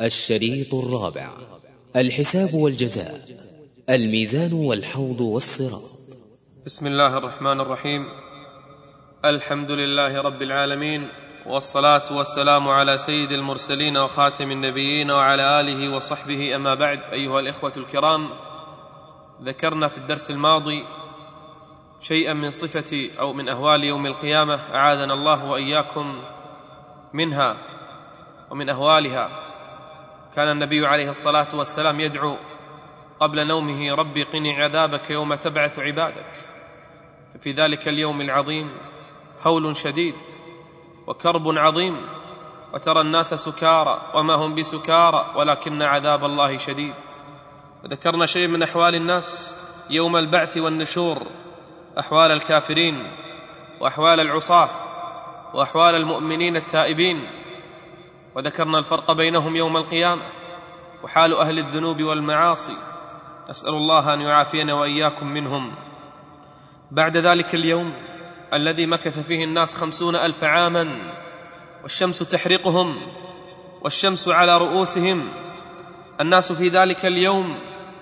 الشريط الرابع: الحساب والجزاء، الميزان والحوض والصراط. بسم الله الرحمن الرحيم. الحمد لله رب العالمين، والصلاة والسلام على سيد المرسلين وخاتم النبيين وعلى آله وصحبه، أما بعد. أيها الإخوة الكرام، ذكرنا في الدرس الماضي شيئا من صفة أو من أهوال يوم القيامة، أعاذنا الله وإياكم منها ومن أهوالها. كان النبي عليه الصلاة والسلام يدعو قبل نومه: ربي قني عذابك يوم تبعث عبادك. ففي ذلك اليوم العظيم هول شديد وكرب عظيم، وترى الناس سكارى وما هم بسكارى ولكن عذاب الله شديد. وذكرنا شيء من أحوال الناس يوم البعث والنشور، أحوال الكافرين وأحوال العصاة وأحوال المؤمنين التائبين، وذكرنا الفرق بينهم يوم القيامة وحال أهل الذنوب والمعاصي. نسأل الله أن يعافينا وإياكم منهم. بعد ذلك اليوم الذي مكث فيه الناس 50,000 عاما والشمس تحرقهم والشمس على رؤوسهم، الناس في ذلك اليوم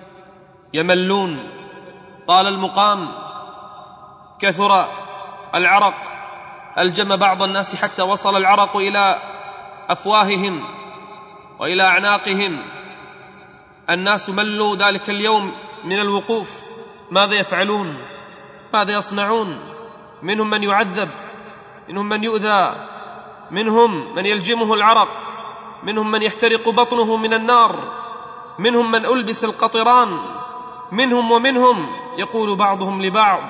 يملون، طال المقام، كثر العرق، ألجم بعض الناس حتى وصل العرق إلى أفواههم وإلى أعناقهم. الناس ملوا ذلك اليوم من الوقوف. ماذا يفعلون؟ ماذا يصنعون؟ منهم من يعذب، منهم من يؤذى، منهم من يلجمه العرق، منهم من يحترق بطنه من النار، منهم من ألبس القطران، ومنهم يقول بعضهم لبعض: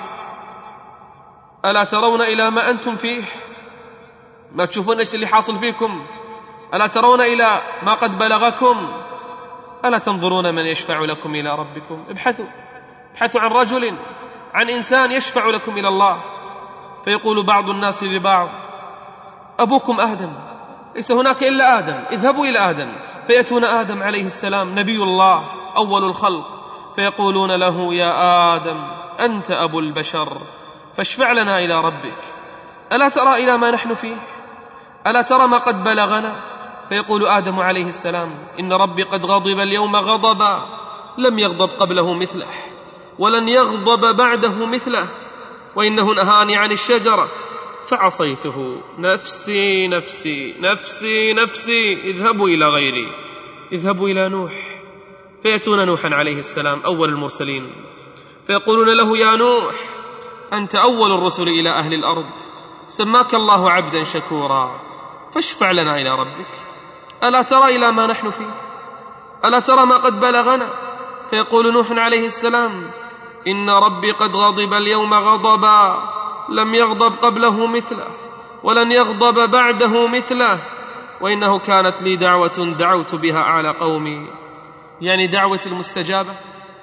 ألا ترون إلى ما أنتم فيه؟ ما تشوفون إيش اللي حاصل فيكم؟ ألا ترون إلى ما قد بلغكم؟ ألا تنظرون من يشفع لكم إلى ربكم؟ ابحثوا عن رجل، عن إنسان يشفع لكم إلى الله. فيقول بعض الناس لبعض: أبوكم آدم، ليس هناك إلا آدم، اذهبوا إلى آدم. فيأتون آدم عليه السلام نبي الله أول الخلق، فيقولون له: يا آدم، أنت أبو البشر، فاشفع لنا إلى ربك. ألا ترى إلى ما نحن فيه؟ ألا ترى ما قد بلغنا؟ فيقول آدم عليه السلام: إن ربي قد غضب اليوم غضبا لم يغضب قبله مثله ولن يغضب بعده مثله، وإنه نهاني عن الشجرة فعصيته، نفسي نفسي نفسي نفسي، اذهبوا إلى غيري، اذهبوا إلى نوح. فيأتون نوحا عليه السلام أول المرسلين، فيقولون له: يا نوح، أنت أول الرسل إلى أهل الأرض، سماك الله عبدا شكورا، فاشفع لنا إلى ربك. ألا ترى إلى ما نحن فيه؟ ألا ترى ما قد بلغنا؟ فيقول نوح عليه السلام: إن ربي قد غضب اليوم غضبا لم يغضب قبله مثله ولن يغضب بعده مثله، وإنه كانت لي دعوة دعوت بها على قومي، يعني دعوة المستجابة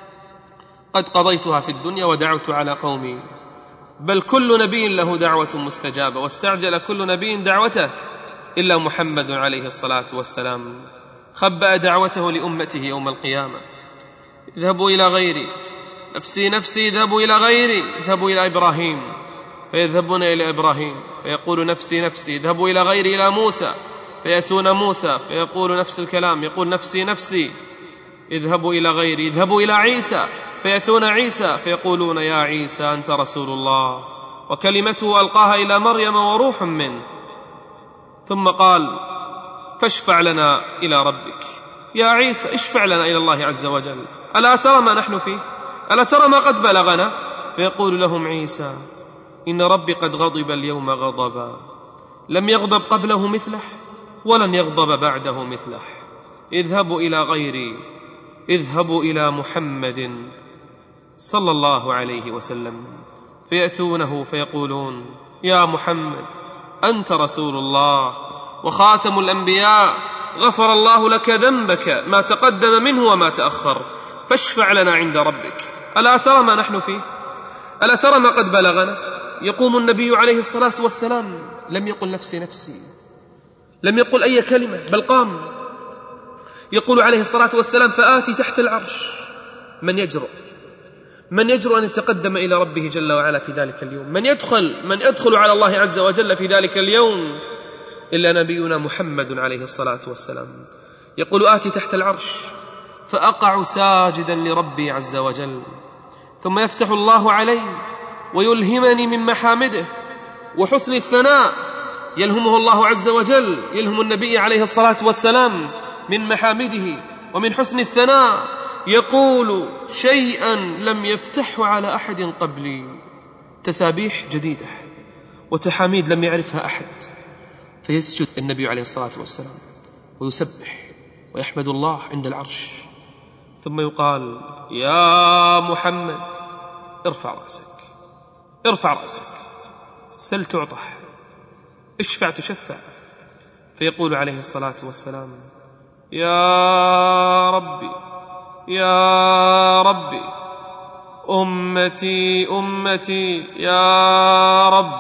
قد قضيتها في الدنيا ودعوت على قومي. بل كل نبي له دعوة مستجابة، واستعجل كل نبي دعوته إلا محمد عليه الصلاة والسلام، خبأ دعوته لأمته يوم القيامة: اذهبوا إلى غيري، نفسي نفسي، اذهبوا إلى غيري، اذهبوا إلى إبراهيم. فيذهبون إلى إبراهيم فيقول: نفسي نفسي، اذهبوا إلى غيري، إلى موسى. فيأتون موسى فيقول نفس الكلام، يقول: نفسي نفسي، اذهبوا إلى غيري، اذهبوا إلى عيسى. فيأتون عيسى فيقولون: يا عيسى، أنت رسول الله وكلمته ألقاها إلى مريم وروح منه. ثم قال: فاشفع لنا إلى ربك. يا عيسى، اشفع لنا إلى الله عز وجل. ألا ترى ما نحن فيه؟ ألا ترى ما قد بلغنا؟ فيقول لهم عيسى: إن ربي قد غضب اليوم غضبا لم يغضب قبله مثله ولن يغضب بعده مثله، اذهبوا إلى غيري، اذهبوا إلى محمد صلى الله عليه وسلم. فيأتونه فيقولون: يا محمد، أنت رسول الله وخاتم الأنبياء، غفر الله لك ذنبك ما تقدم منه وما تأخر، فاشفع لنا عند ربك. ألا ترى ما نحن فيه؟ ألا ترى ما قد بلغنا؟ يقوم النبي عليه الصلاة والسلام، لم يقل نفسي نفسي، لم يقل أي كلمة، بل قام يقول عليه الصلاة والسلام: فآتي تحت العرش من يجرؤ أن يتقدم إلى ربه جل وعلا في ذلك اليوم؟ من يدخل على الله عز وجل في ذلك اليوم إلا نبينا محمد عليه الصلاة والسلام. يقول آتي تحت العرش فأقع ساجدا لربي عز وجل، ثم يفتح الله علي ويلهمني من محامده وحسن الثناء، يلهمه الله عز وجل، يلهم النبي عليه الصلاة والسلام من محامده ومن حسن الثناء، يقول شيئا لم يفتحه على أحد قبلي، تسابيح جديدة وتحاميد لم يعرفها أحد، فيسجد النبي عليه الصلاة والسلام ويسبح ويحمد الله عند العرش، ثم يقال يا محمد ارفع رأسك، ارفع رأسك، سل تعطى، اشفع تشفع. فيقول عليه الصلاة والسلام يا ربي يا ربي، أمتي أمتي يا رب،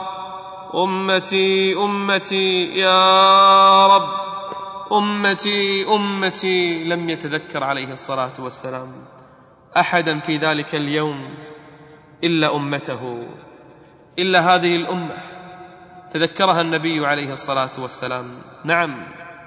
أمتي أمتي يا رب، أمتي أمتي. لم يتذكر عليه الصلاة والسلام أحدا في ذلك اليوم إلا أمته، إلا هذه الأمة تذكرها النبي عليه الصلاة والسلام. نعم،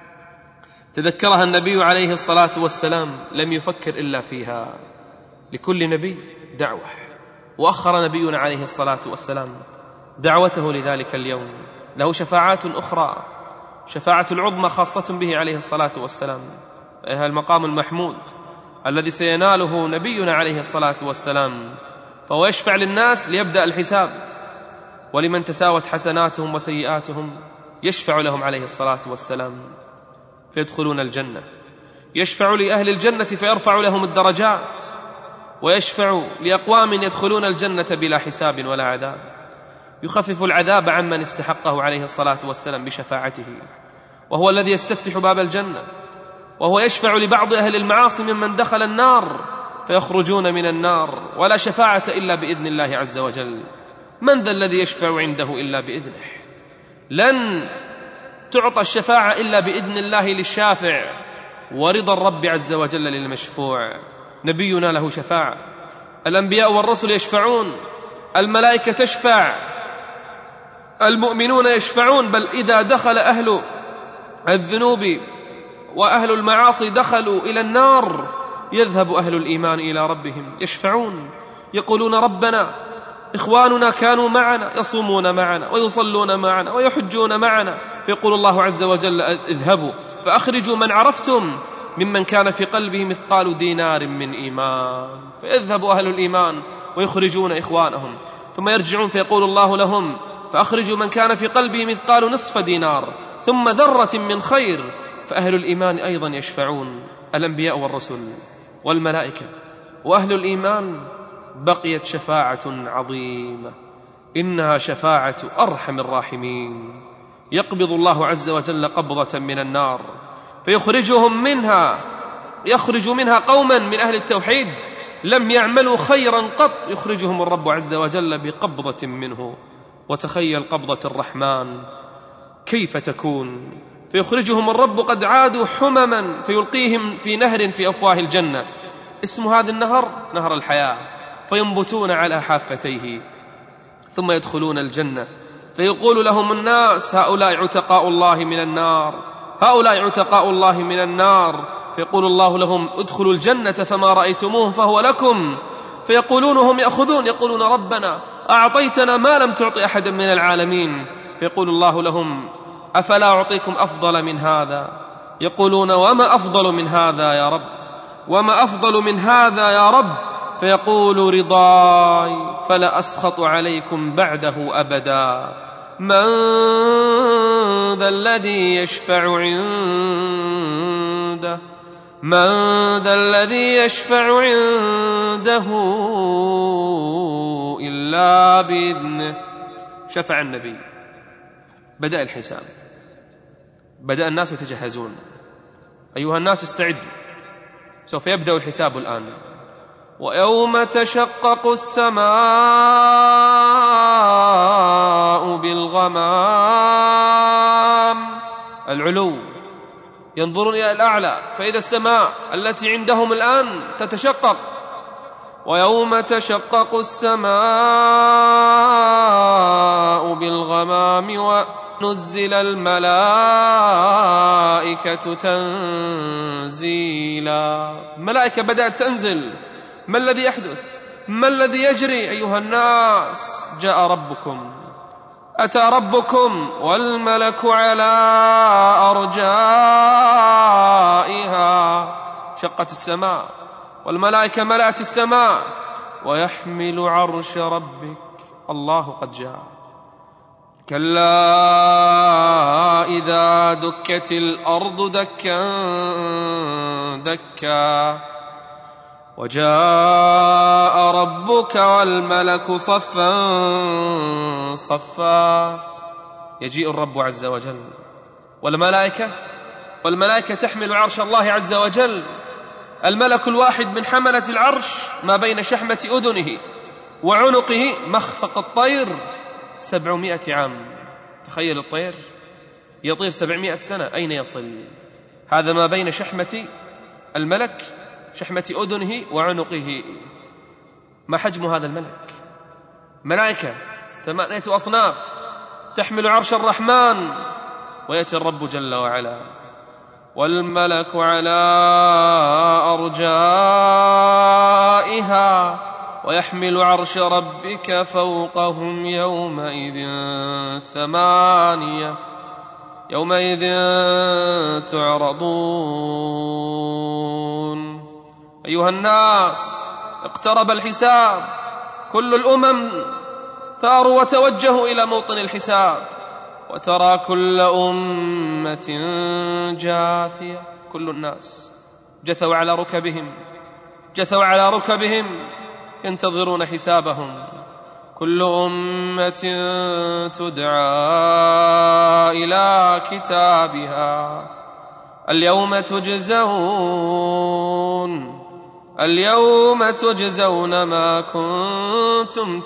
تذكرها النبي عليه الصلاة والسلام، لم يفكر إلا فيها. لكل نبي دعوة، وأخر نبينا عليه الصلاة والسلام دعوته لذلك اليوم. له شفاعات أخرى، شفاعة العظمى خاصة به عليه الصلاة والسلام، وهي المقام المحمود الذي سيناله نبينا عليه الصلاة والسلام، فهو يشفع للناس ليبدأ الحساب، ولمن تساوت حسناتهم وسيئاتهم يشفع لهم عليه الصلاة والسلام فيدخلون الجنة، يشفع لأهل الجنة فيرفع لهم الدرجات، ويشفع لأقوام يدخلون الجنة بلا حساب ولا عذاب، يخفف العذاب عمن استحقه عليه الصلاة والسلام بشفاعته، وهو الذي يستفتح باب الجنة، وهو يشفع لبعض أهل المعاصي ممن دخل النار فيخرجون من النار، ولا شفاعة إلا بإذن الله عز وجل. من ذا الذي يشفع عنده إلا بإذنه؟ لن تعطى الشفاعة إلا بإذن الله للشافع، ورضا الرب عز وجل للمشفوع. نبينا له شفاعة، الأنبياء والرسل يشفعون، الملائكة تشفع، المؤمنون يشفعون، بل إذا دخل أهل الذنوب وأهل المعاصي دخلوا إلى النار يذهب أهل الإيمان إلى ربهم يشفعون، يقولون ربنا إخواننا كانوا معنا يصومون معنا ويصلون معنا ويحجون معنا، فيقول الله عز وجل اذهبوا فأخرجوا من عرفتم ممن كان في قلبه مثقال دينار من إيمان، فيذهب أهل الإيمان ويخرجون إخوانهم، ثم يرجعون فيقول الله لهم فأخرجوا من كان في قلبه مثقال نصف دينار ثم ذرة من خير، فأهل الإيمان أيضا يشفعون، الأنبياء والرسل والملائكة وأهل الإيمان. بقيت شفاعة عظيمة، إنها شفاعة أرحم الراحمين، يقبض الله عز وجل قبضة من النار فيخرجهم منها، يخرج منها قوما من أهل التوحيد لم يعملوا خيرا قط، يخرجهم الرب عز وجل بقبضة منه. وتخيل قبضة الرحمن كيف تكون، فيخرجهم الرب قد عادوا حمما فيلقيهم في نهر في أفواه الجنة، اسم هذا النهر نهر الحياة، فينبتون على حافتيه، ثم يدخلون الجنة فيقول لهم الناس هؤلاء عتقاء الله من النار، هؤلاء عتقاء الله من النار، فيقول الله لهم ادخلوا الجنة فما رأيتموه فهو لكم، فيقولون هم يأخذون يقولون ربنا أعطيتنا ما لم تعطي أحدا من العالمين، فيقول الله لهم أفلا أعطيكم أفضل من هذا؟ يقولون وما أفضل من هذا يا رب، وما أفضل من هذا يا رب؟ فيقول رضاي فلا أسخط عليكم بعده أبدا، من ذا الذي يشفع عنده، من ذا الذي يشفع عنده إلا بإذنه. شفع النبي، بدأ الحساب، بدأ الناس يتجهزون، أيها الناس استعدوا، سوف يبدأ الحساب الآن. ويوم تشقق السماء بالغمام، العلو، ينظرون إلى الأعلى، فإذا السماء التي عندهم الآن تتشقق. ويوم تشقق السماء بالغمام نزل الملائكة تنزيلا. الملائكة بدأت تنزل. ما الذي يحدث؟ ما الذي يجري أيها الناس؟ جاء ربكم، أتى ربكم والملك على أرجائها. شقت السماء والملائكة ملأت السماء. ويحمل عرش ربك. الله قد جاء. كلا إذا دكت الأرض دكا دكا وجاء ربك والملك صفا صفا. يجيء الرب عز وجل والملائكة تحمل عرش الله عز وجل. الملك الواحد من حملة العرش ما بين شحمة أذنه وعنقه مخفق الطير 700 عام. تخيل الطير يطير 700 سنة، أين يصل؟ هذا ما بين شحمة الملك، شحمة أذنه وعنقه. ما حجم هذا الملك؟ ملائكة 8 أصناف تحمل عرش الرحمن. ويأتي الرب جل وعلا والملك على أرجائها ويحمل عرش ربك فوقهم يومئذ 8 يومئذ تعرضون. أيها الناس اقترب الحساب. كل الأمم ثاروا وتوجهوا إلى موطن الحساب. وترى كل أمة جاثية. كل الناس جثوا على ركبهم ينتظرون حسابهم. كل أمة تدعى إلى كتابها اليوم تجزون ما كنتم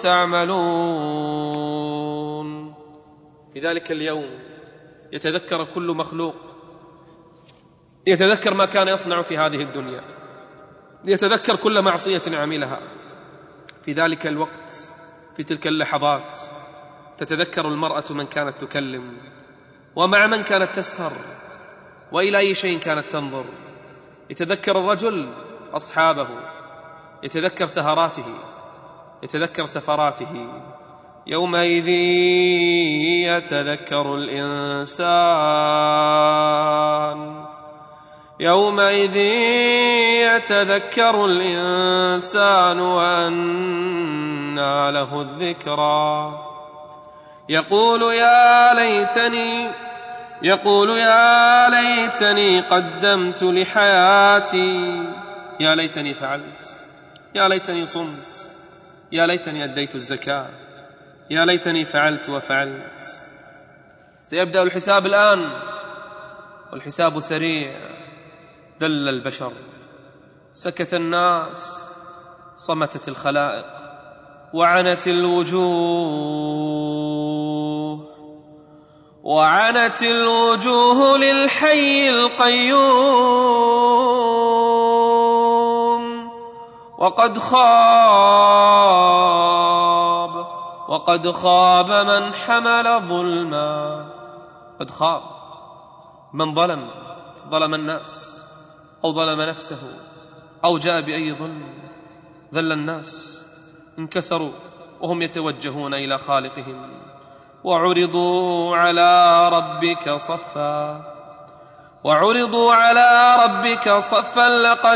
تعملون. في ذلك اليوم يتذكر كل مخلوق، يتذكر ما كان يصنع في هذه الدنيا، يتذكر كل معصية عملها. في ذلك الوقت، في تلك اللحظات، تتذكر المرأة من كانت تكلم، ومع من كانت تسهر، وإلى أي شيء كانت تنظر. يتذكر الرجل أصحابه، يتذكر سهراته، يتذكر سفراته. يومئذ يتذكر الإنسان وأنى له الذكرى. يقول يا ليتني قدمت لحياتي. يا ليتني فعلت، يا ليتني صمت، يا ليتني أديت الزكاة، يا ليتني فعلت وفعلت. سيبدأ الحساب الآن، والحساب سريع. ذل البشر، سكت الناس، صمتت الخلائق، وعنت الوجوه للحي القيوم. وقد خاب من حمل ظلما. قد خاب من ظلم الناس، أو ظلم نفسه، أو جاء بأي ظلم. ذل الناس، انكسروا وهم يتوجهون إلى خالقهم. وعرضوا على ربك صفا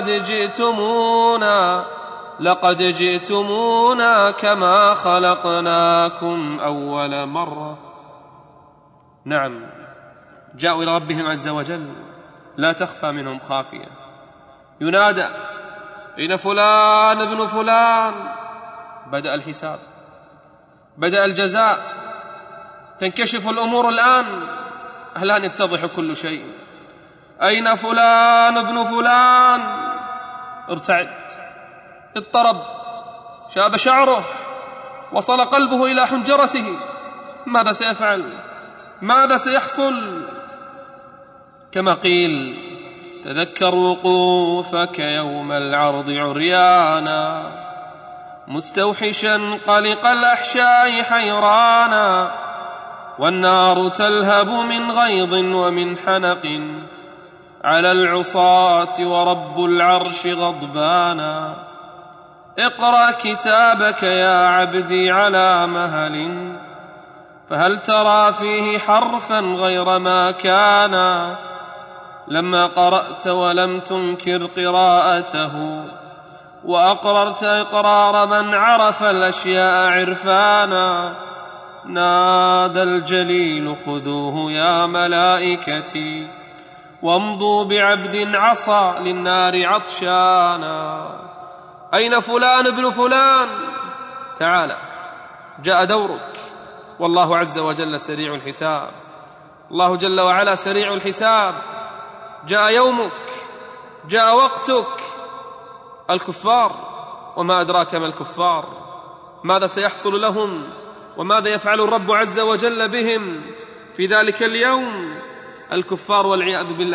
لقد جئتمونا كما خلقناكم أول مرة. نعم، جاءوا إلى ربهم عز وجل لا تخفى منهم خافية. ينادى: أين فلان ابن فلان؟ بدأ الحساب، بدأ الجزاء، تنكشف الأمور الآن. الآن يتضح كل شيء. أين فلان ابن فلان؟ ارتعد، اضطرب، شاب شعره، وصل قلبه إلى حنجرته. ماذا سيفعل؟ ماذا سيحصل؟ كما قيل: تذكر وقوفك يوم العرض عريانا، مستوحشا قلق الأحشاء حيرانا، والنار تلهب من غيظ ومن حنق على العصاة ورب العرش غضبانا. اقرأ كتابك يا عبدي على مهل، فهل ترى فيه حرفا غير ما كان؟ لما قرأت ولم تنكر قراءته، وأقررت إقرار من عرف الأشياء عرفانا. نادى الجليل خذوه يا ملائكتي، وامضوا بعبد عصى للنار عطشانا. أين فلان ابن فلان؟ تعال، جاء دورك، والله عز وجل سريع الحساب. الله جل وعلا سريع الحساب. جاء يومك، جاء وقتك. الكفار، وما أدراك ما الكفار، ماذا سيحصل لهم وماذا يفعل الرب عز وجل بهم في ذلك اليوم؟ الكفار والعياذ بالله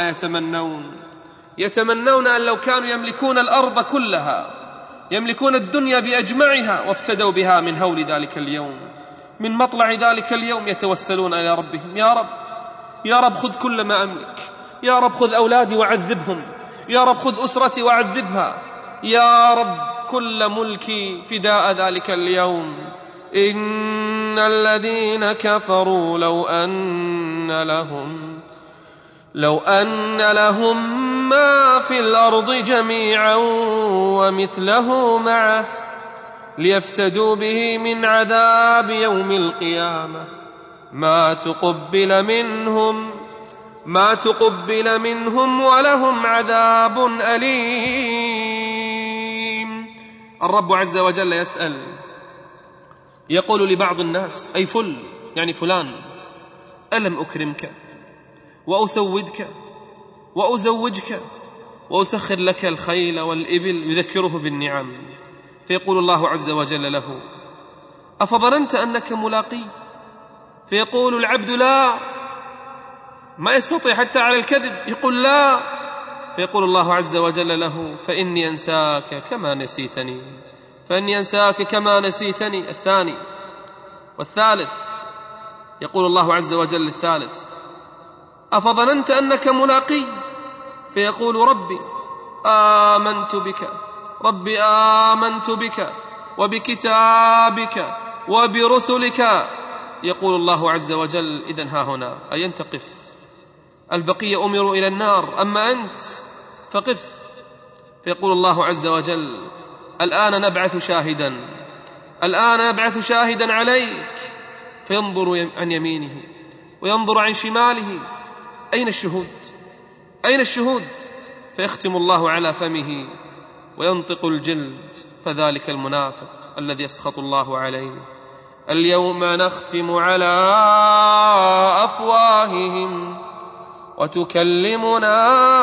يتمنون أن لو كانوا يملكون الأرض كلها، يملكون الدنيا بأجمعها، وافتدوا بها من هول ذلك اليوم، من مطلع ذلك اليوم. يتوسلون إلى ربهم: يا رب، يا رب خذ كل ما أملك، يا رب خذ أولادي وعذبهم، يا رب خذ أسرتي وعذبها، يا رب كل ملكي فداء ذلك اليوم. إن الذين كفروا لو أن لهم ما في الأرض جميعا ومثله معه ليفتدوا به من عذاب يوم القيامة ما تقبل منهم ولهم عذاب أليم. الرب عز وجل يسأل، يقول لبعض الناس: أي يعني فلان، ألم أكرمك وأسودك وأزوجك وأسخر لك الخيل والإبل؟ يذكره بالنعم. فيقول الله عز وجل له: أفظننت أنك ملاقي؟ فيقول العبد: لا، ما يستطيع حتى على الكذب، يقول لا. فيقول الله عز وجل له: فإني أنساك كما نسيتني، فإني أنساك كما نسيتني. الثاني والثالث، يقول الله عز وجل الثالث: أفظننت أنك ملاقي؟ فيقول: ربي آمنت بك، ربي آمنت بك وبكتابك وبرسلك. يقول الله عز وجل: إذن ها هنا، أين تقف؟ البقية أمروا إلى النار، أما أنت فقف. فيقول الله عز وجل: الآن نبعث شاهدا عليك. فينظر عن يمينه وينظر عن شماله: أين الشهود؟ فيختم الله على فمه وينطق الجلد، فذلك المنافق الذي يسخط الله عليه: اليوم نختم على أفواههم وتكلمنا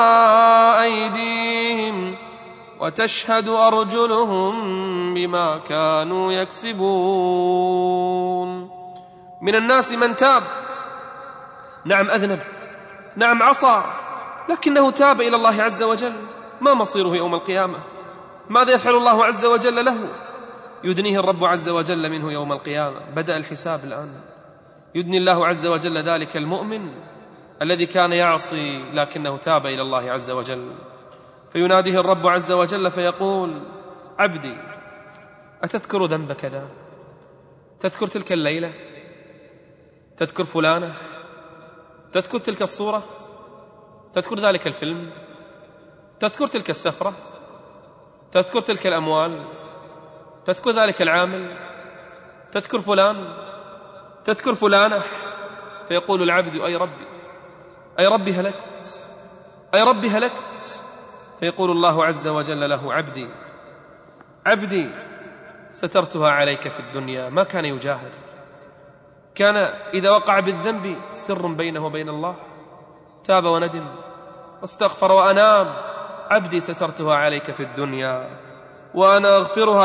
أيديهم وتشهد أرجلهم بما كانوا يكسبون. من الناس من تاب، نعم أذنب، نعم عصى، لكنه تاب إلى الله عز وجل. ما مصيره يوم القيامة؟ ماذا يفعل الله عز وجل له؟ يدنيه الرب عز وجل منه يوم القيامة. بدأ الحساب الآن. يدني الله عز وجل ذلك المؤمن الذي كان يعصي لكنه تاب إلى الله عز وجل. فيناديه الرب عز وجل فيقول: عبدي، أتذكر ذنب كذا؟ تذكر تلك الليلة؟ تذكر فلانة؟ تذكر تلك الصورة؟ تذكر ذلك الفيلم؟ تذكر تلك السفرة؟ تذكر تلك الأموال؟ تذكر ذلك العامل؟ تذكر فلان؟ تذكر فلانة؟ فيقول العبد: أي ربي هلكت، أي ربي هلكت. فيقول الله عز وجل له: عبدي سترتها عليك في الدنيا. ما كان يجاهر، كان إذا وقع بالذنب سر بينه وبين الله، تاب وندم واستغفر وأنام. عبدي سترتها عليك في الدنيا وأنا أغفرها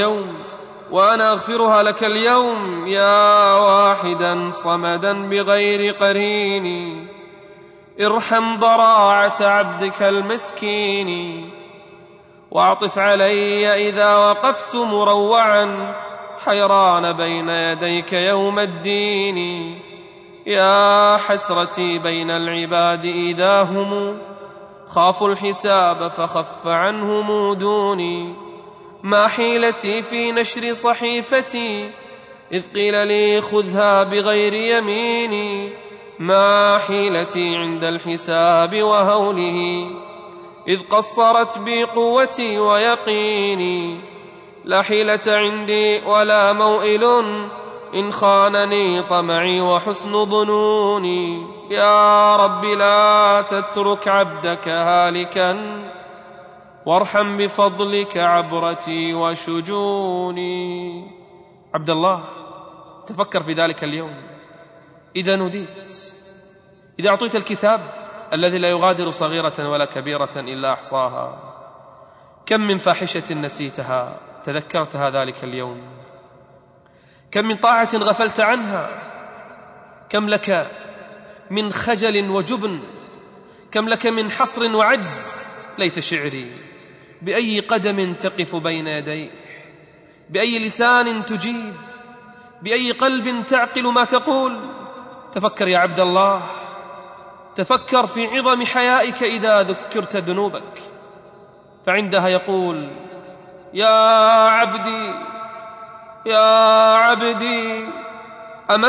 لك اليوم، يا واحدا صمدا بغير قرين، ارحم ضراعة عبدك المسكين، واعطف علي إذا وقفت مروعا حيران بين يديك يوم الدين. يا حسرتي بين العباد إذا هم خافوا الحساب فخف عنهم دوني. ما حيلتي في نشر صحيفتي إذ قيل لي خذها بغير يميني. ما حيلتي عند الحساب وهوله إذ قصرت بي قوتي ويقيني. لا حيلة عندي ولا موئل إن خانني طمعي وحسن ظنوني. يا رب لا تترك عبدك هالكا وارحم بفضلك عبرتي وشجوني. عبد الله، تفكر في ذلك اليوم إذا نوديت، إذا أعطيت الكتاب الذي لا يغادر صغيرة ولا كبيرة إلا أحصاها. كم من فاحشة نسيتها تذكرتها ذلك اليوم، كم من طاعة غفلت عنها، كم لك من خجل وجبن، كم لك من حصر وعجز. ليت شعري بأي قدم تقف بين يديه، بأي لسان تجيب، بأي قلب تعقل ما تقول. تفكر يا عبد الله، تفكر في عظم حيائك إذا ذكرت ذنوبك، فعندها يقول: يا عبدي يا عبدي أما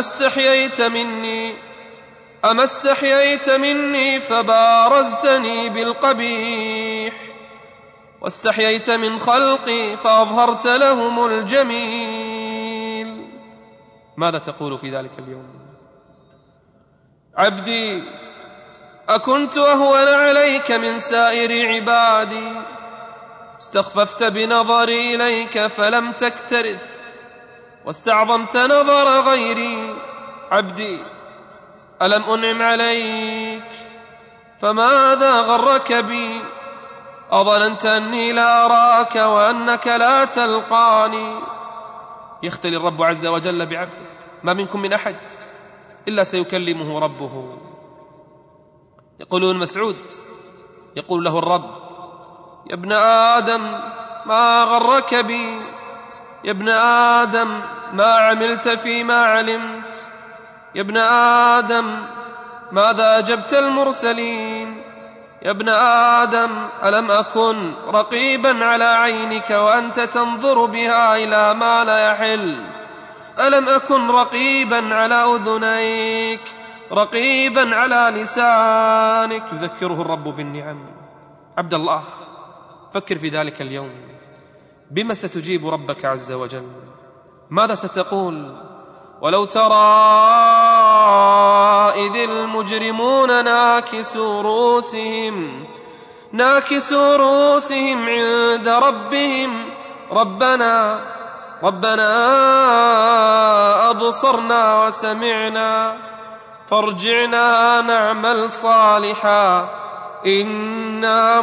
استحييت مني فبارزتني بالقبيح، واستحييت من خلقي فأظهرت لهم الجميل. ماذا تقول في ذلك اليوم؟ عبدي أكنت أهون عليك من سائر عبادي؟ استخففت بنظري إليك فلم تكترث، واستعظمت نظر غيري. عبدي ألم أنعم عليك؟ فماذا غرك بي؟ أظننت أني لا أراك وأنك لا تلقاني. يختلي الرب عز وجل بعبده، ما منكم من أحد إلا سيكلمه ربه. يقولون مسعود يقول له الرب: يا ابن آدم ما غرك بي؟ يا ابن آدم ما عملت فيما علمت؟ يا ابن آدم ماذا أجبت المرسلين؟ يا ابن آدم ألم أكن رقيبا على عينك وأنت تنظر بها إلى ما لا يحل؟ ألم أكن رقيبا على أذنيك، رقيبا على لسانك؟ يذكره الرب بالنعم. عبد الله، فكر في ذلك اليوم، بما ستجيب ربك عز وجل؟ ماذا ستقول؟ ولو ترى إذ المجرمون ناكسوا رؤوسهم عند ربهم: ربنا أبصرنا وسمعنا فارجعنا نعمل صالحا إنا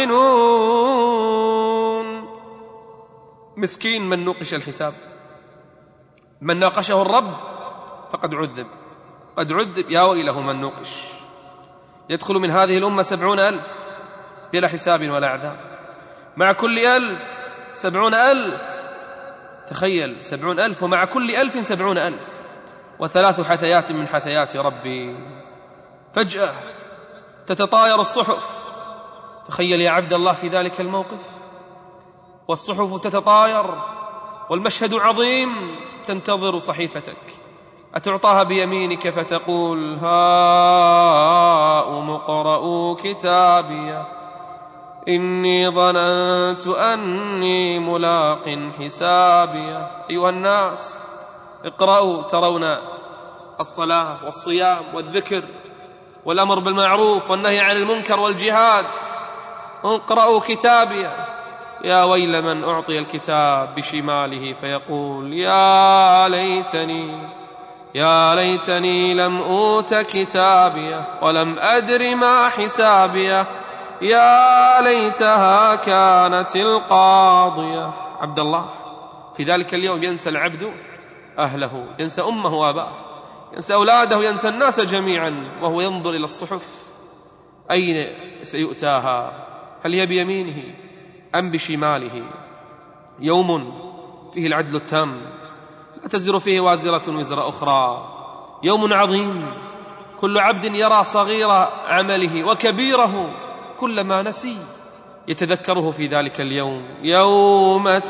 موقنون. مسكين من نوقش الحساب، من ناقشه الرب فقد عذب، قد عذب. يا ويله من نوقش. يدخل من هذه الأمة 70,000 بلا حساب ولا عذاب، مع كل 1000 70,000. تخيل 70,000 ومع كل 1000 70,000، وثلاث حثيات من حثيات ربي. فجأة تتطاير الصحف. تخيل يا عبد الله في ذلك الموقف، والصحف تتطاير والمشهد عظيم، تنتظر صحيفتك. أتعطاها بيمينك فتقول: هاؤم اقرءوا كتابي إني ظننت أني ملاق حسابي. أيها الناس اقرأوا، ترون الصلاة والصيام والذكر والأمر بالمعروف والنهي عن المنكر والجهاد. اقرأوا كتابي. يا ويل من أعطي الكتاب بشماله فيقول: يا ليتني لم أوت كتابي ولم أدر ما حسابي، يا ليتها كانت القاضية. عبد الله، في ذلك اليوم ينسى العبد أهله، ينسى أمه وأباه، ينسى أولاده، ينسى الناس جميعا، وهو ينظر إلى الصحف أين سيؤتاها؟ هل هي بيمينه أم بشماله؟ يوم فيه العدل التام، لا تزر فيه وازرة وزر أخرى، يوم عظيم، كل عبد يرى صغير عمله وكبيره كلما نسي يتذكره في ذلك اليوم. يوم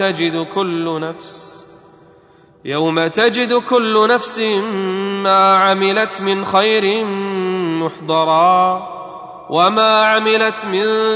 تجد كل نفس ما عملت من خير محضرا وما عملت من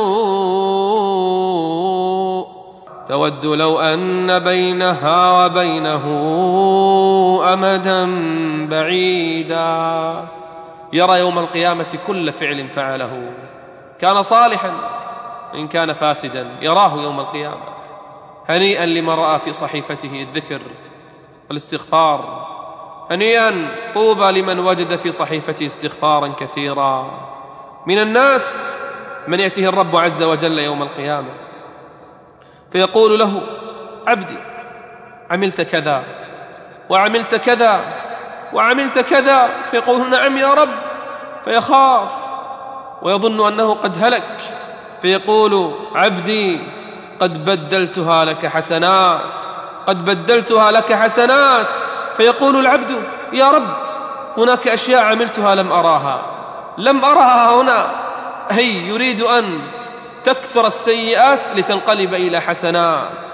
سوء تود لو أن بينها وبينه أمدا بعيدا. يرى يوم القيامة كل فعل فعله، كان صالحا إن كان فاسدا، يراه يوم القيامة. هنيئا لمن رأى في صحيفته الذكر والاستغفار، هنيئا طوبى لمن وجد في صحيفته استغفارا كثيرا. من الناس من يأتيه الرب عز وجل يوم القيامة فيقول له: عبدي عملت كذا وعملت كذا وعملت كذا، فيقول: نعم يا رب، فيخاف ويظن أنه قد هلك، فيقول: عبدي قد بدلتها لك حسنات، قد بدلتها لك حسنات. فيقول العبد: يا رب، هناك أشياء عملتها لم أراها هنا. هي يريد أن تكثر السيئات لتنقلب إلى حسنات.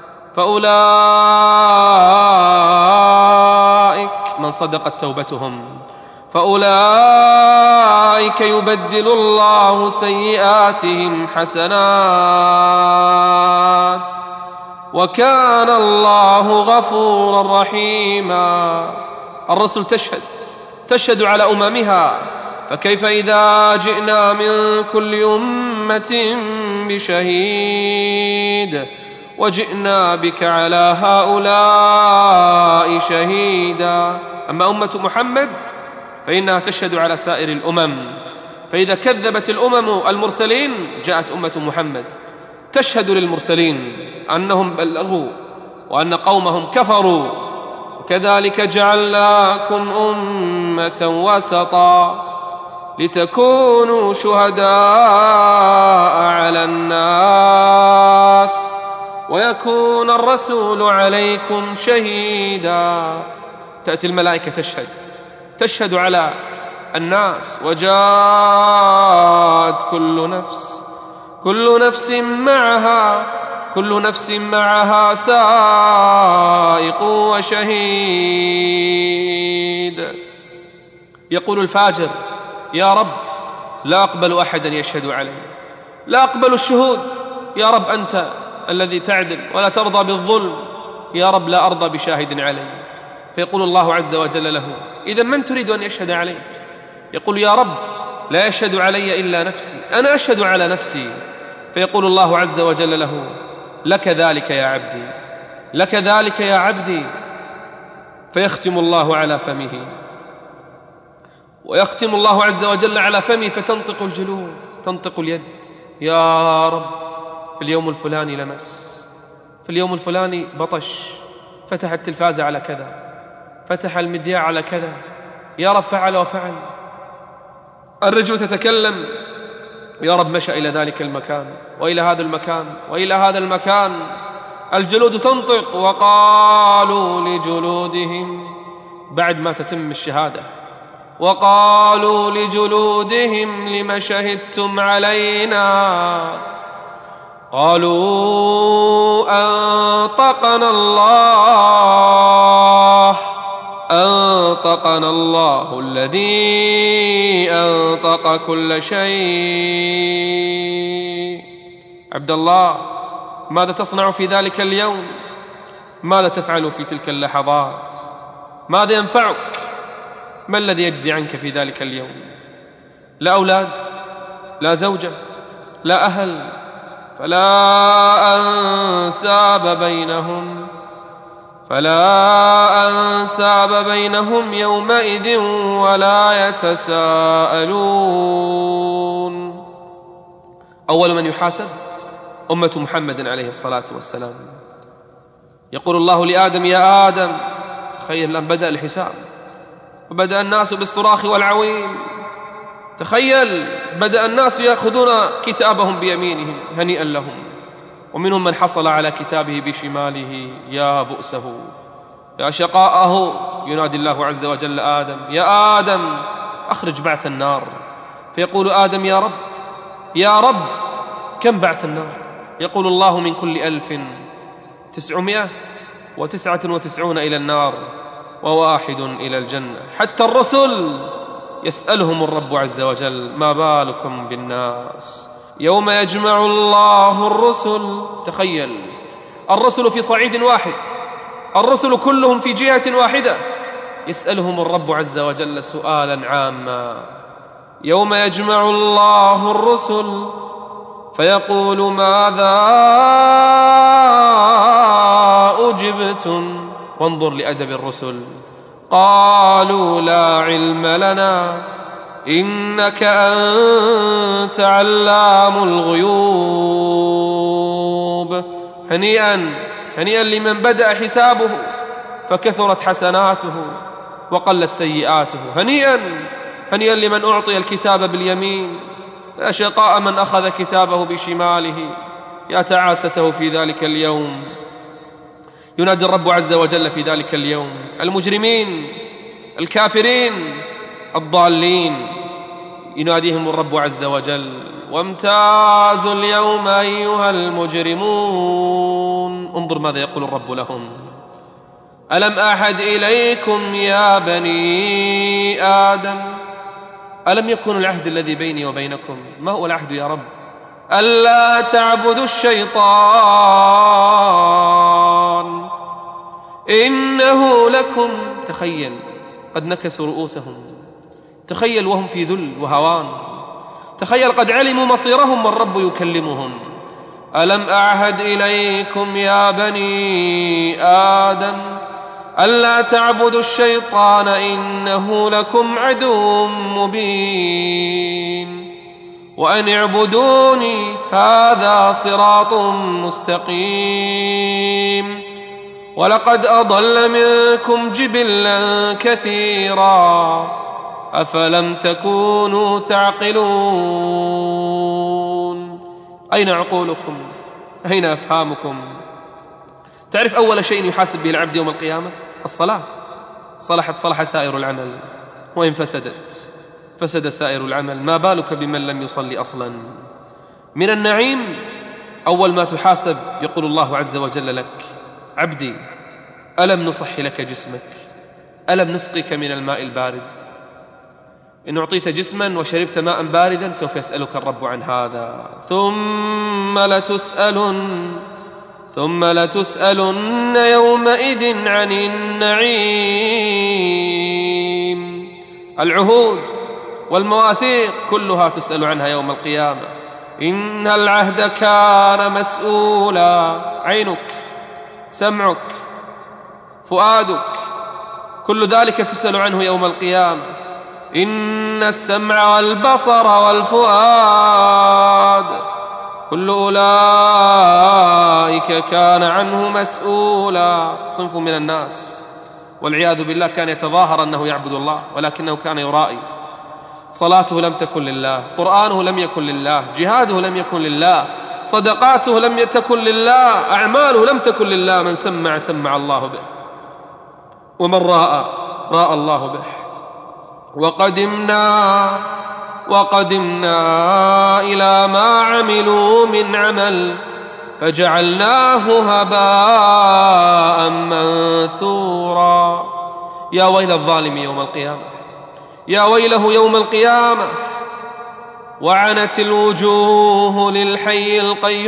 فأولئك من صدقت توبتهم، فأولئك يبدل الله سيئاتهم حسنات وكان الله غفورا رحيما. الرسل تشهد على أممها، فكيف إذا جئنا من كل أمة بشهيد وجئنا بك على هؤلاء شهيدا. أما أمة محمد فإنها تشهد على سائر الأمم، فإذا كذبت الأمم المرسلين جاءت أمة محمد تشهد للمرسلين أنهم بلغوا وأن قومهم كفروا. وكذلك جعلناكم أمة وسطا لتكونوا شهداء على الناس ويكون الرسول عليكم شهيدا. تأتي الملائكة تشهد على الناس، وجاءت كل نفس معها سائق وشهيد. يقول الفاجر: يا رب، لا أقبل أحدا يشهد علي، لا أقبل الشهود، يا رب أنت الذي تعدل ولا ترضى بالظلم، يا رب لا أرضى بشاهد علي. فيقول الله عز وجل له: إذا من تريد أن يشهد عليك؟ يقول: يا رب، لا يشهد علي إلا نفسي، أنا أشهد على نفسي. فيقول الله عز وجل له: لك ذلك يا عبدي، لك ذلك يا عبدي. فيختم الله على فمه، ويختم الله عز وجل على فمه، فتنطق الجلود، تنطق اليد: يا رب، في اليوم الفلاني لمس، في اليوم الفلاني بطش، فتح التلفاز على كذا، فتح المذياع على كذا، يا رب فعل وفعل. الرجل تتكلم: يا رب مشى إلى ذلك المكان وإلى هذا المكان وإلى هذا المكان. الجلود تنطق: وقالوا لجلودهم، بعد ما تتم الشهادة، وقالوا لجلودهم لم شهدتم علينا؟ قالوا أنطقنا الله الذي أنطق كل شيء. عبد الله، ماذا تصنع في ذلك اليوم؟ ماذا تفعل في تلك اللحظات؟ ماذا ينفعك؟ ما الذي يجزي عنك في ذلك اليوم؟ لا أولاد، لا زوجة، لا أهل، فلا أنساب بينهم يومئذ ولا يتساءلون. أول من يحاسب أمة محمد عليه الصلاة والسلام. يقول الله لآدم: يا آدم، تخيل الآن بدأ الحساب، وبدأ الناس بالصراخ والعويل. تخيل بدأ الناس يأخذون كتابهم بيمينهم، هنيئا لهم. ومنهم من حصل على كتابه بشماله، يا بؤسه، يا شقاءه، ينادي الله عز وجل آدم: يا آدم أخرج بعث النار. فيقول آدم: يا رب كم بعث النار؟ يقول الله: من كل 1999 إلى النار و1 إلى الجنة. حتى الرسل يسألهم الرب عز وجل: ما بالكم بالناس؟ يوم يجمع الله الرسل. تخيل، الرسل في صعيد واحد، الرسل كلهم في جهة واحدة، يسألهم الرب عز وجل سؤالا عاما: يوم يجمع الله الرسل فيقول: ماذا أجبتم؟ وانظر لأدب الرسل: قالوا: لا علم لنا إنك أنت علام الغيوب. هنيئا لمن بدأ حسابه فكثرت حسناته وقلت سيئاته. هنيئا لمن أعطي الكتاب باليمين. يا شقاء من أخذ كتابه بشماله، يا تعاسته في ذلك اليوم. ينادي الرب عز وجل في ذلك اليوم المجرمين، الكافرين، الضالين، يناديهم الرب عز وجل: وامتازوا اليوم أيها المجرمون. انظر ماذا يقول الرب لهم: ألم أعهد إليكم يا بني آدم؟ ألم يكن العهد الذي بيني وبينكم؟ ما هو العهد يا رب؟ ألا تعبدوا الشيطان إنه لكم. تخيل، قد نكسوا رؤوسهم، تخيل وهم في ذل وهوان، تخيل قد علموا مصيرهم والرب يكلمهم: ألم أعهد إليكم يا بني آدم ألا تعبدوا الشيطان إنه لكم عدو مبين وأن اعبدوني هذا صراط مستقيم ولقد أضل منكم جبلا كثيرا أفلم تكونوا تعقلون. أين عقولكم؟ أين أفهامكم؟ تعرف أول شيء يحاسب به العبد يوم القيامة؟ الصلاة. صلحت صلح سائر العمل، وإن فسدت فسد سائر العمل. ما بالك بمن لم يصلي أصلا؟ من النعيم أول ما تحاسب يقول الله عز وجل لك: عبدي ألم نصح لك جسمك؟ ألم نسقك من الماء البارد؟ إن أعطيت جسما وشربت ماء باردا سوف يسألك الرب عن هذا. ثم لتسألن يومئذ عن النعيم. العهود والمواثيق كلها تسأل عنها يوم القيامة. إن العهد كان مسؤولا. عينك، سمعك، فؤادك، كل ذلك تسأل عنه يوم القيامة. إن السمع والبصر والفؤاد كل أولئك كان عنه مسؤولا. صنف من الناس والعياذ بالله كان يتظاهر أنه يعبد الله ولكنه كان يرائي. صلاته لم تكن لله، قرآنه لم يكن لله، جهاده لم يكن لله، صدقاته لم تكن لله، أعماله لم تكن لله. من سمع الله به، ومن راى الله به. وقدمنا إلى ما عملوا من عمل فجعلناه هباء منثورا. يا ويل الظالم يوم القيامة، يا ويله يوم القيامة. وعنت الوجوه للحي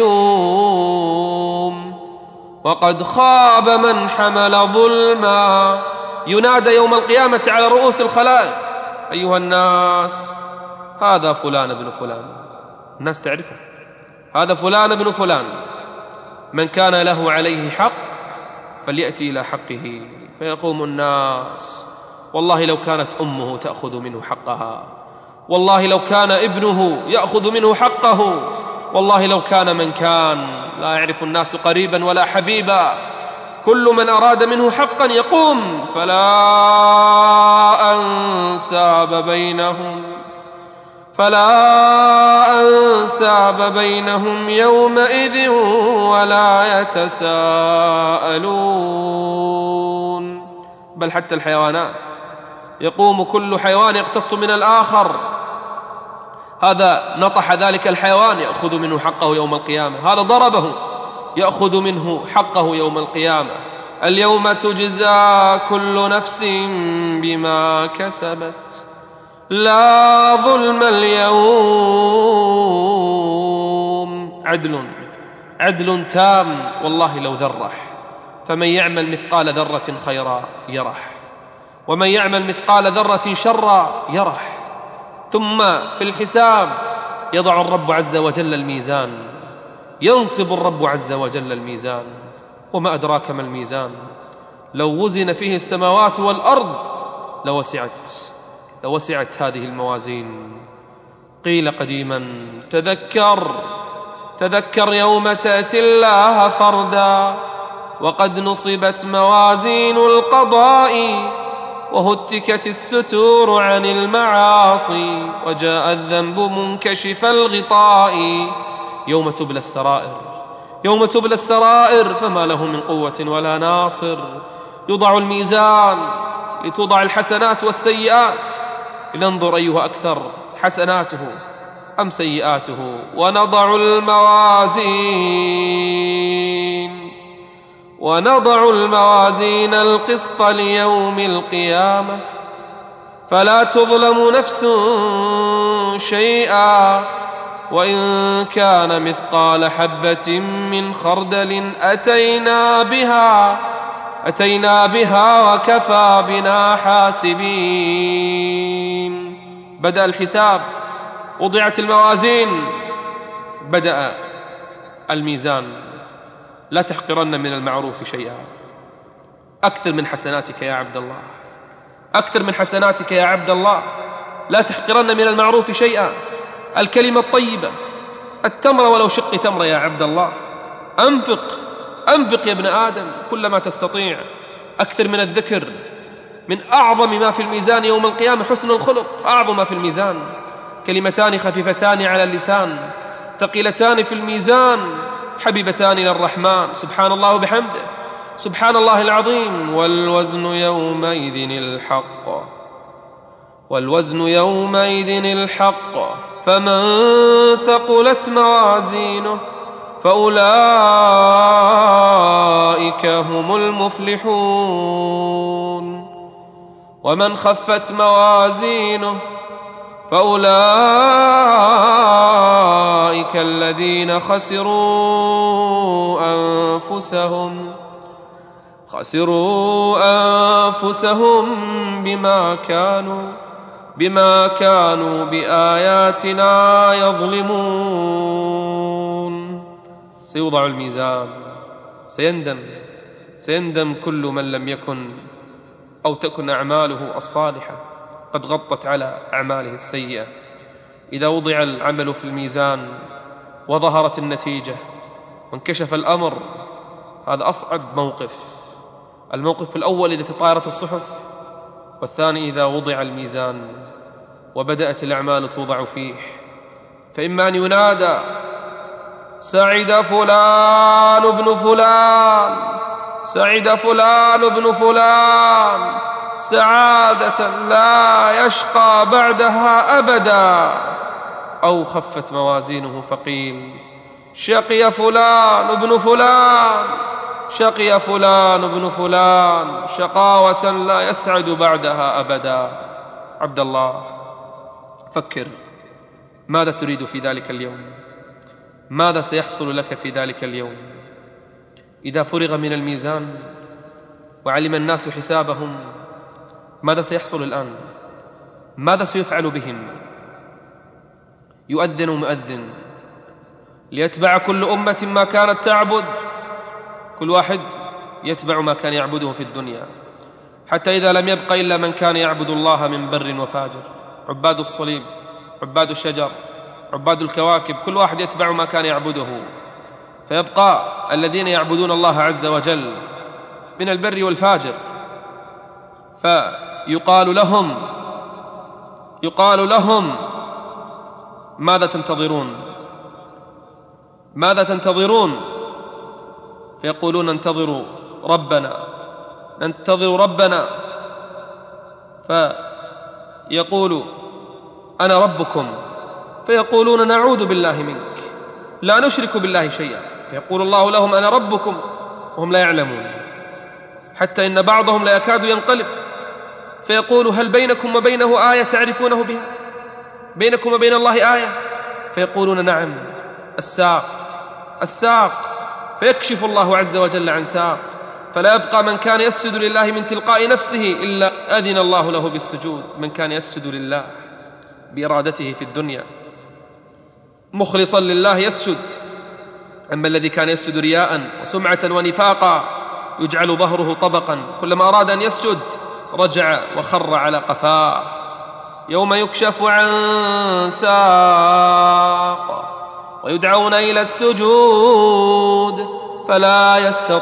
القيوم وقد خاب من حمل ظلما. ينادى يوم القيامة على رؤوس الخلائق: أيها الناس، هذا فلان ابن فلان. الناس تعرفه، هذا فلان ابن فلان، من كان له عليه حق فليأتي إلى حقه. فيقوم الناس: والله لو كانت أمه تأخذ منه حقها، والله لو كان ابنه يأخذ منه حقه، والله لو كان من كان. لا يعرف الناس قريبا ولا حبيبا. كل من أراد منه حقا يقوم: فلا أنساب بينهم يومئذ ولا يتساءلون. بل حتى الحيوانات، يقوم كل حيوان يقتص من الآخر، هذا نطح ذلك الحيوان يأخذ منه حقه يوم القيامة، هذا ضربه يأخذ منه حقه يوم القيامة. اليوم تجزى كل نفس بما كسبت لا ظلم اليوم. عدل تام والله لو ذرح، فمن يعمل مثقال ذرة خيرا يرح، ومن يعمل مثقال ذرة شرا يرح. ثم في الحساب يضع الرب عز وجل الميزان، ينصب الرب عز وجل الميزان. وما أدراك ما الميزان؟ لو وزن فيه السماوات والأرض لوسعت هذه الموازين. قيل قديما تذكر يوم تأتي الله فردا، وقد نصبت موازين القضاء، وهتكت الستور عن المعاصي، وجاء الذنب منكشف الغطاء. يوم تبلى السرائر فما له من قوة ولا ناصر. يوضع الميزان لتوضع الحسنات والسيئات، لننظر أيها أكثر حسناته أم سيئاته. ونضع الموازين القسط ليوم القيامة، فلا تظلم نفس شيئا، وإن كان مثقال حبة من خردل أتينا بها وكفى بنا حاسبين. بدأ الحساب، وضعت الموازين، بدأ الميزان. لا تحقرن من المعروف شيئا. أكثر من حسناتك يا عبد الله، أكثر من حسناتك يا عبد الله. لا تحقرن من المعروف شيئا. الكلمة الطيبة، التمر ولو شق تمرة يا عبد الله. أنفق يا ابن آدم كلما تستطيع. أكثر من الذكر. من أعظم ما في الميزان يوم القيامة حسن الخلق، أعظم ما في الميزان. كلمتان خفيفتان على اللسان ثقيلتان في الميزان، حبيبتان إلى الرحمن، سبحان الله وبحمده، سبحان الله العظيم. والوزن يومئذ الحق، فمن ثقلت موازينه فأولئك هم المفلحون، ومن خفت موازينه فأولئك الذين خسروا أنفسهم بما كانوا بآياتنا يظلمون. سيوضع الميزان، سيندم كل من لم يكن أو تكن أعماله الصالحة قد غطت على أعماله السيئة. إذا وضع العمل في الميزان وظهرت النتيجة وانكشف الأمر، هذا أصعب موقف. الموقف الأول إذا تطايرت الصحف، والثاني إذا وضع الميزان وبدأت الأعمال توضع فيه. فإما أن ينادى سعد فلان ابن فلان، سعد فلان ابن فلان سعادة لا يشقى بعدها أبدا، أو خفت موازينه فقيل شقي فلان ابن فلان، شقي فلان ابن فلان شقاوة لا يسعد بعدها أبدا. عبد الله، فكر، ماذا تريد في ذلك اليوم؟ ماذا سيحصل لك في ذلك اليوم؟ إذا فرغ من الميزان وعلم الناس حسابهم، ماذا سيحصل الآن؟ ماذا سيفعل بهم؟ يؤذن مؤذن ليتبع كل أمة ما كانت تعبد، كل واحد يتبع ما كان يعبده في الدنيا، حتى إذا لم يبق إلا من كان يعبد الله من بر وفاجر، عباد الصليب، عباد الشجر، عباد الكواكب، كل واحد يتبع ما كان يعبده، فيبقى الذين يعبدون الله عز وجل من البر والفاجر. فيقال لهم ماذا تنتظرون؟ ماذا تنتظرون؟ فيقولون ننتظر ربنا فيقول أنا ربكم، فيقولون نعوذ بالله منك، لا نشرك بالله شيئا، فيقول الله لهم أنا ربكم وهم لا يعلمون، حتى إن بعضهم لا يكاد ينقلب فيقول هل بينكم وبينه آية تعرفونه بها؟ بينكم وبين الله آية؟ فيقولون نعم، الساق، فيكشف الله عز وجل عن ساق، فلا يبقى من كان يسجد لله من تلقاء نفسه إلا أذن الله له بالسجود، من كان يسجد لله بإرادته في الدنيا مخلصا لله يسجد. أما الذي كان يسجد رياء وسمعة ونفاقا يجعل ظهره طبقا، كلما أراد أن يسجد رجع وخر على قفاه. يوم يكشف عن ساق ويدعون إلى السجود فلا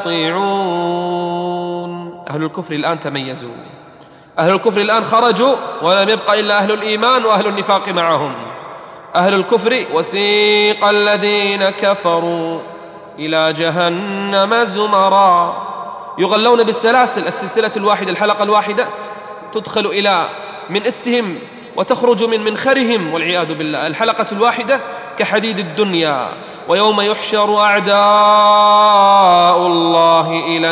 يستطيعون. أهل الكفر الآن تميزوا، أهل الكفر الآن خرجوا ولم يبق إلا أهل الإيمان وأهل النفاق معهم. أهل الكفر وسيق الذين كفروا إلى جهنم زمرا، يغلون بالسلاسل، السلسلة الواحدة، الحلقة الواحدة تدخل إلى من استهم وتخرج من منخرهم والعياذ بالله. الحلقة الواحدة كحديد الدنيا. ويوم يحشر أعداء الله إلى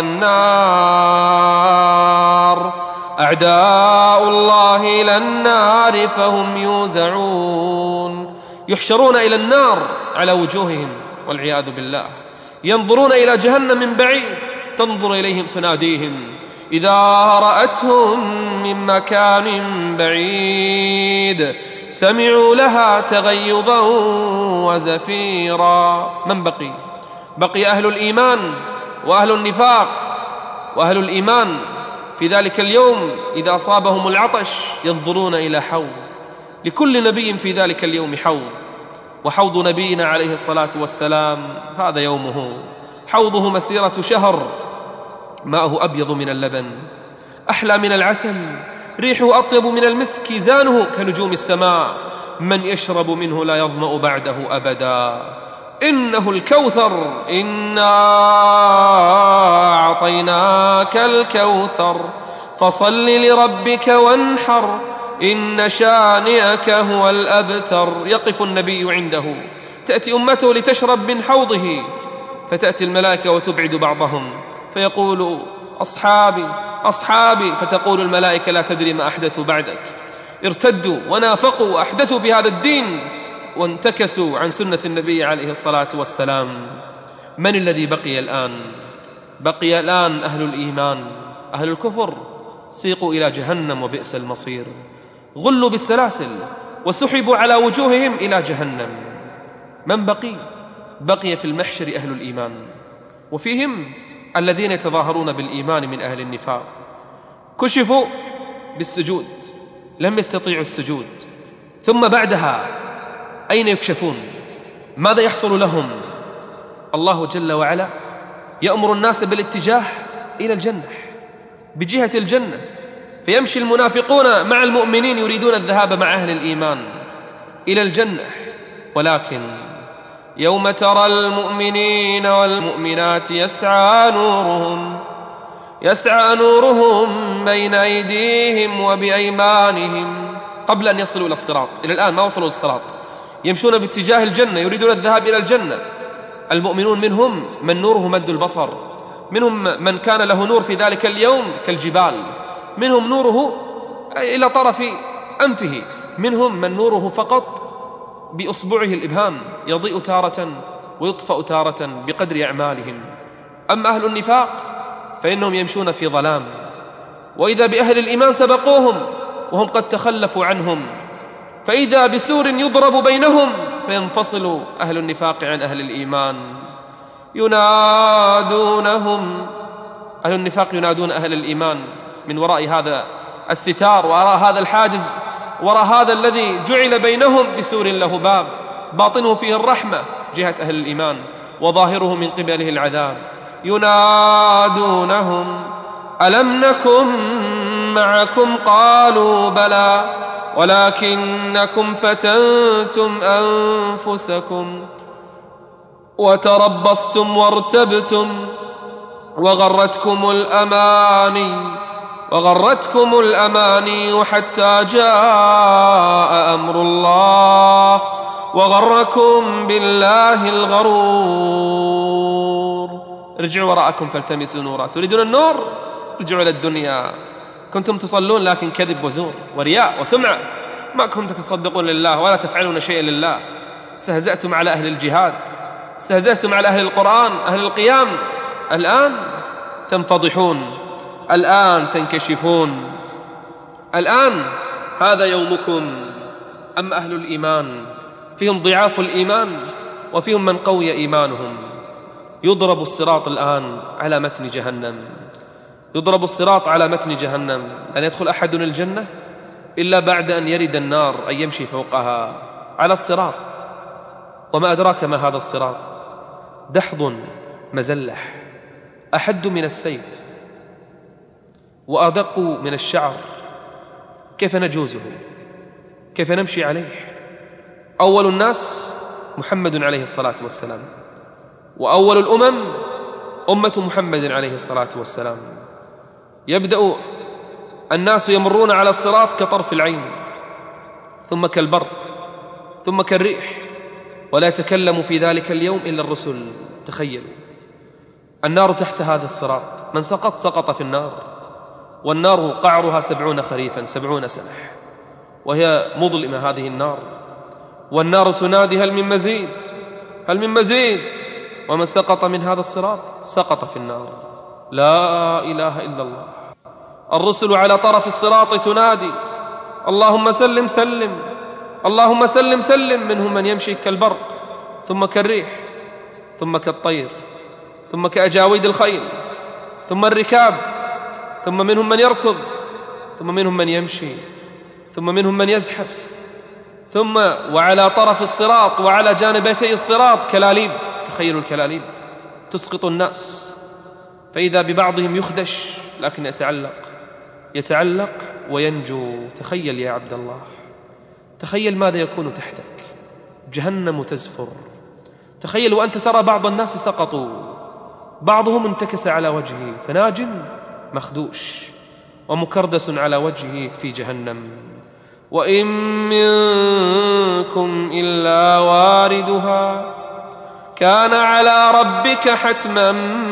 النار، أعداء الله إلى النار فهم يوزعون. يحشرون إلى النار على وجوههم والعياذ بالله، ينظرون إلى جهنم من بعيد، تنظر إليهم تناديهم إذا رأتهم من مكان بعيد سمعوا لها تغيظا وزفيرا. من بقي؟ بقي أهل الإيمان وأهل النفاق. وأهل الإيمان في ذلك اليوم إذا أصابهم العطش ينظرون إلى حوض، لكل نبي في ذلك اليوم حوض، وحوض نبينا عليه الصلاة والسلام هذا يومه، حوضه مسيرة شهر، ماءه أبيض من اللبن، أحلى من العسل، ريحه أطيب من المسك، ميزانه كنجوم السماء، من يشرب منه لا يظمأ بعده أبدا. إنه الكوثر، إنا أعطيناك الكوثر فصل لربك وانحر إن شانئك هو الأبتر. يقف النبي عنده، تأتي أمته لتشرب من حوضه، فتأتي الملائكة وتبعد بعضهم فيقول أصحابي أصحابي، فتقول الملائكة لا تدري ما أحدثوا بعدك، ارتدوا ونافقوا وأحدثوا في هذا الدين وانتكسوا عن سنة النبي عليه الصلاة والسلام. من الذي بقي الآن؟ بقي الآن أهل الإيمان. أهل الكفر سيقوا إلى جهنم وبئس المصير، غلوا بالسلاسل وسحبوا على وجوههم إلى جهنم. من بقي؟ بقي في المحشر أهل الإيمان، وفيهم الذين يتظاهرون بالإيمان من أهل النفاق، كشفوا بالسجود لم يستطيعوا السجود، ثم بعدها أين يكشفون؟ ماذا يحصل لهم؟ الله جل وعلا يأمر الناس بالاتجاه إلى الجنة، بجهة الجنة، فيمشي المنافقون مع المؤمنين يريدون الذهاب مع أهل الإيمان إلى الجنة. ولكن يوم ترى المؤمنين والمؤمنات يسعى نورهم بين أيديهم وبأيمانهم قبل أن يصلوا إلى الصراط. إلى الآن ما وصلوا الصراط، يمشون باتجاه الجنة، يريدون الذهاب إلى الجنة. المؤمنون منهم من نوره مد البصر، منهم من كان له نور في ذلك اليوم كالجبال، منهم نوره إلى طرف أنفه، منهم من نوره فقط بأصبعه الإبهام، يضيء تارة ويطفأ تارة بقدر أعمالهم. أما أهل النفاق فإنهم يمشون في ظلام، وإذا بأهل الإيمان سبقوهم وهم قد تخلفوا عنهم، فإذا بسور يضرب بينهم فينفصل أهل النفاق عن أهل الإيمان. ينادونهم، أهل النفاق ينادون أهل الإيمان من وراء هذا الستار، وراء هذا الحاجز، وراء هذا الذي جعل بينهم بسور له باب باطنه فيه الرحمة جهة أهل الإيمان وظاهره من قبله العذاب. ينادونهم ألم نكن معكم قالوا بلى ولكنكم فتنتم أنفسكم وتربصتم وارتبتم وغرتكم الأماني وغرتكم الأماني حتى جاء أمر الله وغركم بالله الغرور. ارجعوا وراءكم فالتمسوا نورا. تريدون النور؟ ارجعوا إلى الدنيا. كنتم تصلون لكن كذب وزور ورياء وسمعة، ما كنتم تصدقون لله ولا تفعلون شيئا لله. استهزأتم على أهل الجهاد، استهزأتم على أهل القرآن، أهل القيام. الآن تنفضحون، الآن تنكشفون، الآن هذا يومكم. أما أهل الإيمان فيهم ضعاف الإيمان وفيهم من قوي إيمانهم. يضرب الصراط الآن على متن جهنم، يضرب الصراط على متن جهنم. لن يدخل أحد الجنة إلا بعد أن يرد النار أن يمشي فوقها على الصراط. وما أدراك ما هذا الصراط؟ دحض مزلح، أحد من السيف وأدق من الشعر. كيف نجوزه؟ كيف نمشي عليه؟ أول الناس محمد عليه الصلاة والسلام، وأول الأمم أمة محمد عليه الصلاة والسلام. يبدأ الناس يمرون على الصراط كطرف العين، ثم كالبرق، ثم كالريح، ولا يتكلم في ذلك اليوم إلا الرسل. تخيلوا النار تحت هذا الصراط، من سقط سقط في النار، والنار قعرها 70 خريفا 70 سنة، وهي مظلمة هذه النار. والنار تنادي هل من مزيد، هل من مزيد، ومن سقط من هذا الصراط سقط في النار. لا إله إلا الله. الرسل على طرف الصراط تنادي اللهم سلم سلم، اللهم سلم سلم. منهم من يمشي كالبرق، ثم كالريح، ثم كالطير، ثم كأجاويد الخيل، ثم الركاب، ثم منهم من يركض، ثم منهم من يمشي، ثم منهم من يزحف، ثم وعلى طرف الصراط وعلى جانبتي الصراط كلاليب. تخيلوا الكلاليب تسقط الناس، فإذا ببعضهم يخدش لكن يتعلق وينجو. تخيل يا عبد الله، تخيل ماذا يكون تحتك. جهنم تزفر. تخيل وأنت ترى بعض الناس سقطوا، بعضهم انتكس على وجهه فناج مخدوش ومكردس على وجهه في جهنم. وإن منكم إلا واردها كان على ربك حتما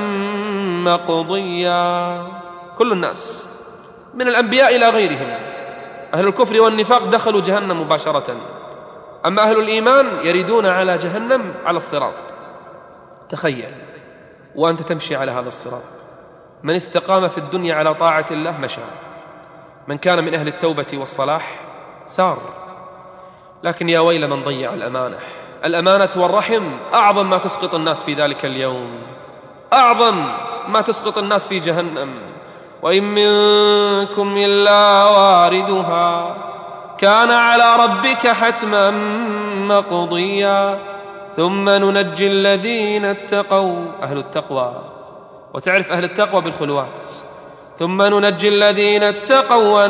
مقضيا. كل الناس من الأنبياء إلى غيرهم، أهل الكفر والنفاق دخلوا جهنم مباشرة، أما أهل الإيمان يريدون على جهنم على الصراط. تخيل وأنت تمشي على هذا الصراط. من استقام في الدنيا على طاعة الله مشى، من كان من أهل التوبة والصلاح سار. لكن يا ويل من ضيع الأمانة. الأمانة والرحم أعظم ما تسقط الناس في ذلك اليوم، أعظم ما تسقط الناس في جهنم. وإن منكم إلا واردها كان على ربك حتما مقضيا ثم ننجي الذين اتقوا، أهل التقوى، وتعرف أهل التقوى بالخلوات. ثم ننجي الذين اتقوا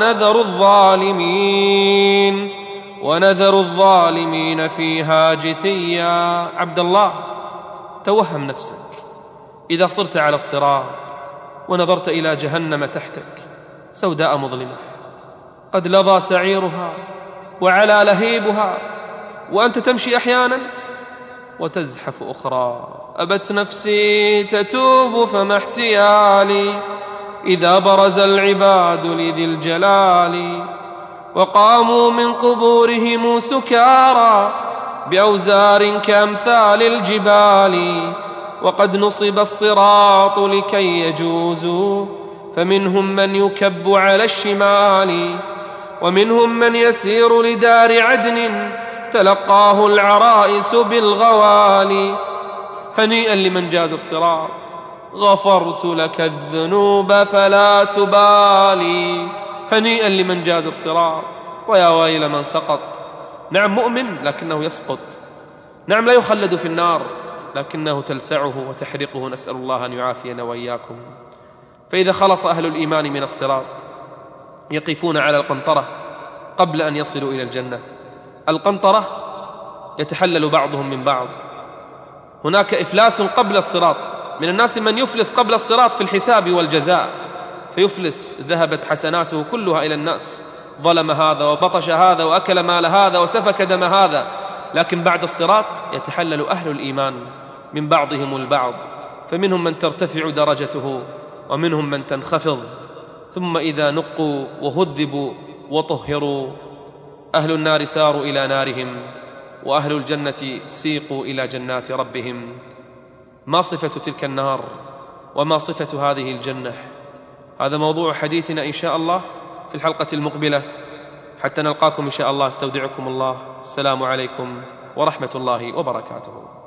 ونذر الظالمين فيها جثيا. عبد الله، توهم نفسك إذا صرت على الصراط ونظرت إلى جهنم تحتك سوداء مظلمة، قد لظى سعيرها وعلى لهيبها، وأنت تمشي أحيانا وتزحف أخرى. أبت نفسي تتوب فما احتيالي إذا برز العباد لذي الجلال وقاموا من قبورهم سكارى بأوزار كأمثال الجبال وقد نصب الصراط لكي يجوزوا فمنهم من يكب على الشمال ومنهم من يسير لدار عدن تلقاه العرائس بالغوالي. هنيئا لمن جاز الصراط، غفرت لك الذنوب فلا تبالي. هنيئا لمن جاز الصراط، ويا ويل من سقط. نعم مؤمن لكنه يسقط، نعم لا يخلد في النار لكنه تلسعه وتحرقه. نسأل الله أن يعافينا وإياكم. فإذا خلص أهل الإيمان من الصراط يقفون على القنطرة قبل أن يصلوا إلى الجنة. القنطرة يتحلل بعضهم من بعض. هناك إفلاس قبل الصراط، من الناس من يفلس قبل الصراط في الحساب والجزاء، فيفلس، ذهبت حسناته كلها إلى الناس، ظلم هذا وبطش هذا وأكل مال هذا وسفك دم هذا. لكن بعد الصراط يتحلل أهل الإيمان من بعضهم البعض، فمنهم من ترتفع درجته ومنهم من تنخفض، ثم إذا نقوا وهذبوا وطهروا أهل النار ساروا إلى نارهم، وأهل الجنة سيقوا إلى جنات ربهم. ما صفة تلك النار وما صفة هذه الجنة؟ هذا موضوع حديثنا إن شاء الله في الحلقة المقبلة، حتى نلقاكم إن شاء الله. استودعكم الله. السلام عليكم ورحمة الله وبركاته.